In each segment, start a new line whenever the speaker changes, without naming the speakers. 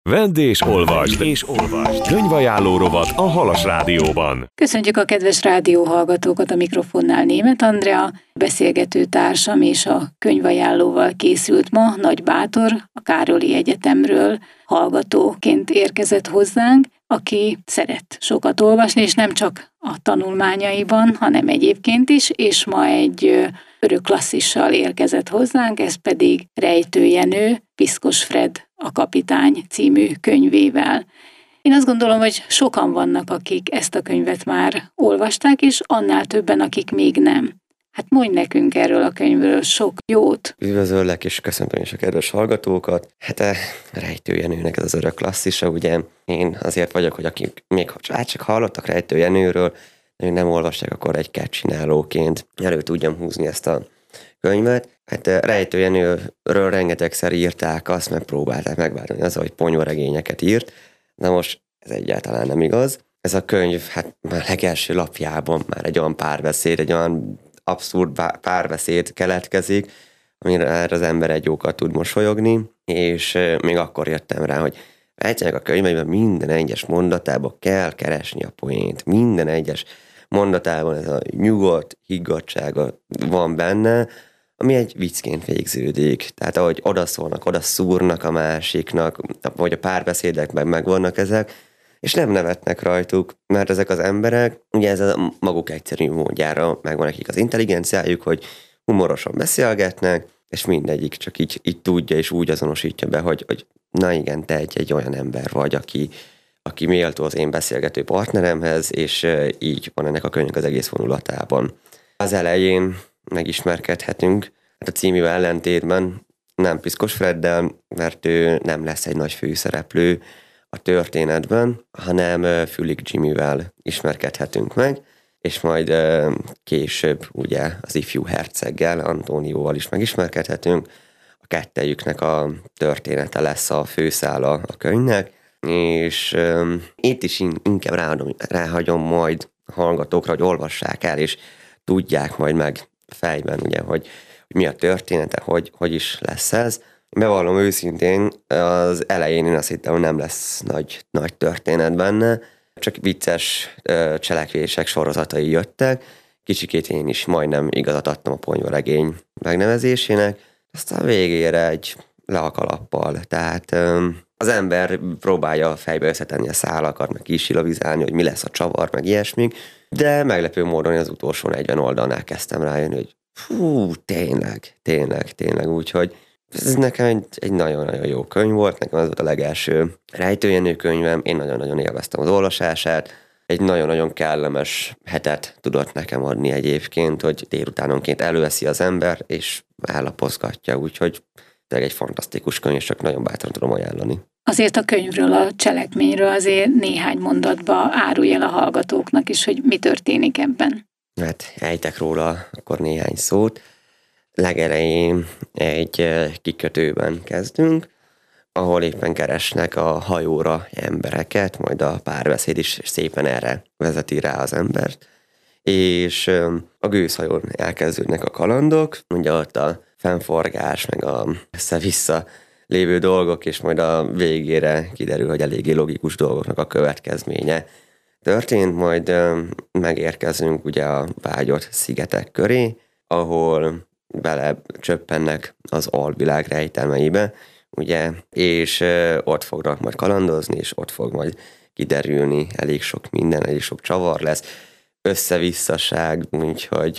Vedd és olvasd! Könyvajánló rovat a Halas Rádióban.
Köszöntjük a kedves rádióhallgatókat, a mikrofonnál Németh Andrea, beszélgető társam és a könyvajánlóval készült ma Nagy Bátor, a Károli Egyetemről hallgatóként érkezett hozzánk, aki szeret sokat olvasni, és nem csak a tanulmányaiban, hanem egyébként is, és ma egy örök klasszissal érkezett hozzánk, ez pedig Rejtő Jenő, Piszkos Fred a kapitány című könyvével. Én azt gondolom, hogy sokan vannak, akik ezt a könyvet már olvasták, és annál többen, akik még nem. Hát mondj nekünk erről a könyvről sok jót.
Üdvözöllek, és köszöntöm is a kedves hallgatókat. Rejtő Jenőnek ez az örök klasszisa, ugye én azért vagyok, hogy akik még csak hallottak Rejtő Jenőről, még nem olvasták, akkor egy csinálóként elő tudjam húzni ezt a könyvet. Rejtő Jenőről rengetegszer írták azt, megpróbálták megváltani azzal, hogy ponyvaregényeket írt. Na most ez egyáltalán nem igaz. Ez a könyv, már legelső lapjában már egy olyan párbeszéd, egy olyan abszurd párbeszéd keletkezik, amire az ember egy jókat tud mosolyogni, és még akkor jöttem rá, hogy egyszerűen a könyveiben minden egyes mondatában kell keresni a poént. Minden egyes mondatában ez a nyugodt higgadtsága van benne, ami egy viccként végződik. Tehát ahogy odaszólnak, odaszúrnak a másiknak, vagy a párbeszédekben megvannak ezek, és nem nevetnek rajtuk, mert ezek az emberek, ugye ez a maguk egyszerű módjára megvan nekik az intelligenciájuk, hogy humorosan beszélgetnek, és mindegyik csak így tudja, és úgy azonosítja be, hogy na igen, te egy olyan ember vagy, aki méltó az én beszélgető partneremhez, és így van ennek a könyvnek az egész vonulatában. Az elején megismerkedhetünk, a címével ellentétben nem Piszkos Freddel, mert ő nem lesz egy nagy főszereplő a történetben, hanem Fülig Jimmyvel ismerkedhetünk meg, és majd később ugye az ifjú herceggel, Antónióval is megismerkedhetünk. A kettejüknek a története lesz a főszála a könyvnek, és itt is inkább ráhagyom majd a hallgatókra, hogy olvassák el, és tudják majd meg fejben, ugye, hogy mi a története, hogy is lesz ez. Bevallom őszintén, az elején én azt hittem, hogy nem lesz nagy történet benne, csak vicces cselekvések sorozatai jöttek. Kicsikét én is majdnem igazat adtam a ponyvaregény megnevezésének, aztán végére egy le a kalappal. Tehát az ember próbálja fejbe összetenni a szálakat, meg kisilabizálni, hogy mi lesz a csavar, meg ilyesmik, de meglepő módon az utolsó 40 oldalnál kezdtem rájönni, hogy tényleg, úgyhogy ez nekem egy nagyon-nagyon jó könyv volt, nekem ez volt a legelső Rejtő Jenő könyvem, én nagyon-nagyon élveztem az olvasását, egy nagyon-nagyon kellemes hetet tudott nekem adni egyébként, hogy délutánonként előveszi az ember, és állapozgatja, úgyhogy egy fantasztikus könyv, és csak nagyon bátran tudom ajánlani.
Azért a könyvről, a cselekményről azért néhány mondatba árulj el a hallgatóknak is, hogy mi történik ebben.
Ejtek róla akkor néhány szót. Legelején egy kikötőben kezdünk, ahol éppen keresnek a hajóra embereket, majd a párbeszéd is szépen erre vezeti rá az embert. És a gőzhajón elkezdődnek a kalandok, ugye ott a fennforgás, meg a össze-vissza lévő dolgok, és majd a végére kiderül, hogy eléggé logikus dolgoknak a következménye történt, majd megérkezünk ugye a vágyott szigetek köré, ahol bele csöppennek az alvilág rejtelmeibe, ugye, és ott fognak majd kalandozni, és ott fog majd kiderülni elég sok minden, elég sok csavar lesz, összevisszaság, úgyhogy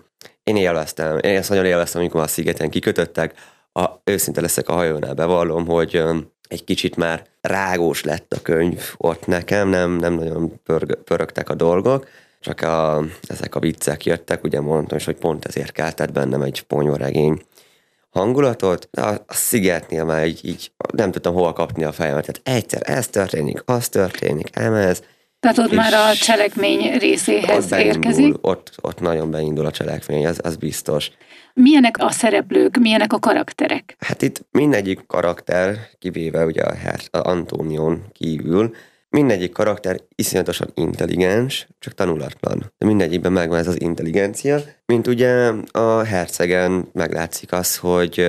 én ezt nagyon élveztem, amikor a szigeten kikötöttek. Őszinte leszek, a hajónál bevallom, hogy egy kicsit már rágós lett a könyv ott nekem, nem nagyon pörögtek a dolgok, csak ezek a viccek jöttek, ugye mondtam is, hogy pont ezért keltett bennem egy ponyvaregény hangulatot, de a szigetnél már így nem tudtam hova kapni a fejemet, tehát egyszer ez történik, az történik, ez.
Tehát ott már a cselekmény részéhez érkezik?
Ott nagyon beindul a cselekmény, az biztos.
Milyenek a szereplők, milyenek a karakterek?
Itt mindegyik karakter, kivéve ugye a Antónión kívül, mindegyik karakter iszonyatosan intelligens, csak tanulatlan. De mindegyikben megvan ez az intelligencia, mint ugye a hercegen meglátszik az, hogy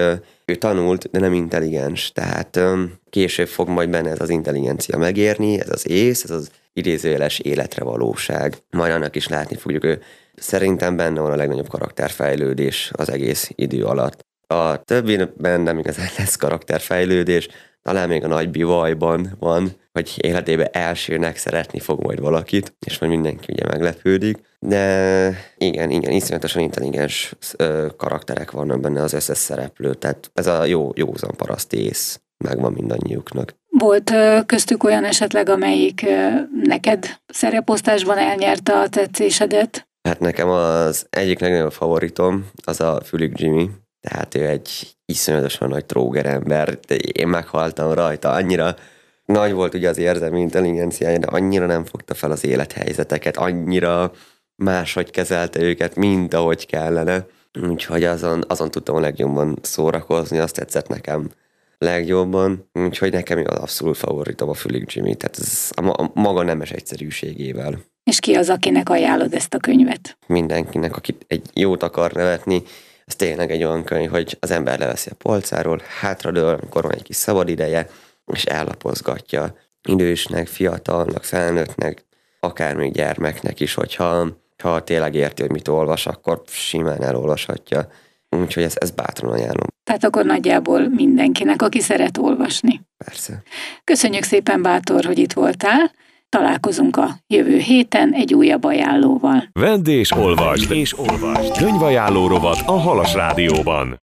ő tanult, de nem intelligens, tehát később fog majd benne ez az intelligencia megérni, ez az ész, ez az idézőjeles életre valóság. Majd annak is látni fogjuk, ő szerintem benne van a legnagyobb karakterfejlődés az egész idő alatt. A többiben nem igazán lesz karakterfejlődés, talán még a nagy bivajban van, hogy életében elsőnek szeretni fog majd valakit, és majd mindenki ugye meglepődik. De igen, iszonyatosan intelligens karakterek vannak benne az összes szereplő, tehát ez a józan paraszt ész megvan mindannyiuknak.
Volt köztük olyan esetleg, amelyik neked szereposztásban elnyerte a tetszésedet?
Hát nekem az egyik legnagyobb favoritom az a Fülig Jimmy, tehát ő egy iszonyatosan nagy trógerember, én meghaltam rajta, annyira nagy volt ugye az érzelmi intelligenciája, de annyira nem fogta fel az élethelyzeteket, annyira máshogy kezelte őket, mint ahogy kellene. Úgyhogy azon tudtam a legjobban szórakozni, azt tetszett nekem legjobban. Úgyhogy nekem az abszolút favoritom a Fülig Jimmy, tehát ez a maga nemes egyszerűségével.
És ki az, akinek ajánlod ezt a könyvet?
Mindenkinek, aki egy jót akar nevetni, ez tényleg egy olyan könyv, hogy az ember leveszi a polcáról, hátradől, amikor van egy kis szabad ideje, és ellapozgatja idősnek, fiatalnak, felnőttnek, akár még gyermeknek is, hogyha tényleg érti, hogy mit olvas, akkor simán elolvashatja. Úgyhogy ezt bátran ajánlom.
Tehát akkor nagyjából mindenkinek, aki szeret olvasni.
Persze.
Köszönjük szépen, Bátor, hogy itt voltál. Találkozunk a jövő héten egy újabb ajánlóval.
Vedd és olvasd! Könyvajánló rovat a Halas Rádióban.